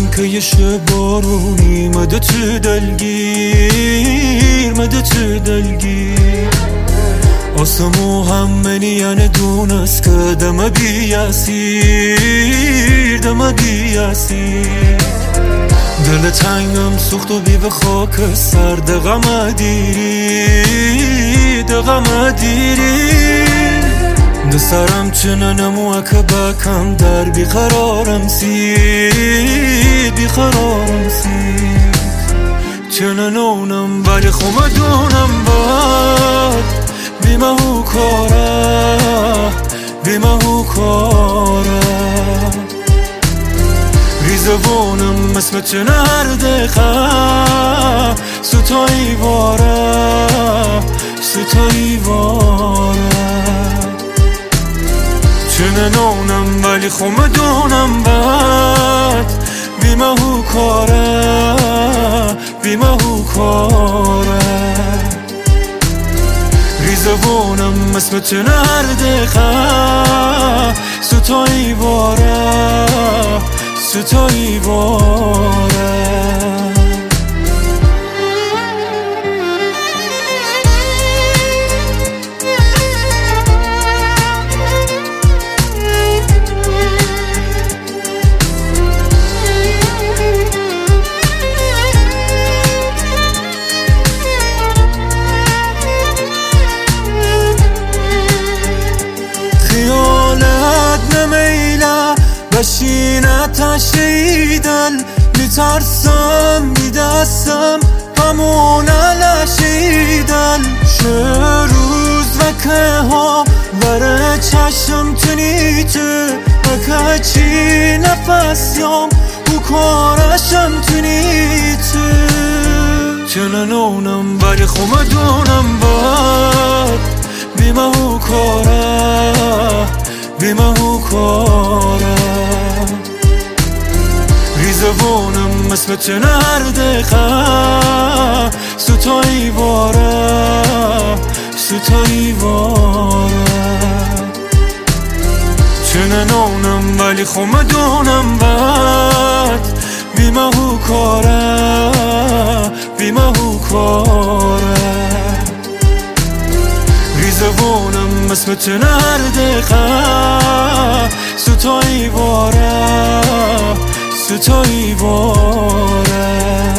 که یه شب بارونی مده تو دلگیر آسمو هم منی یعنی دونست که دم بیاسیر دل تنگم سوخت و بی به خاک سر دغم دیری دسرم چنه نمو که بکم در بیقرارم سید چنه نونم ولی خومه دونم باد بیمهو کاره ریزوانم مثل چنه هر دقیقه ستایی واره چنه نونم ولی خومه دونم بد بیمهو کاره ریزوانم مثل چنه هر دقیقه ستایی واره بشینه تشیدن میترسم میدستم همون لشیدن چه روز و که ها بره چشم تونیته و که چی نفسیم او کارشم تونیته چنه نونم ولی خومه دونم باد بیمهو کاره ریزوانم مثل چنه هر دقیقه ستایی واره چنه نونم ولی خومه دونم بد بیمهو کاره ریزوانم مثل چنه هر دقیقه ستایی واره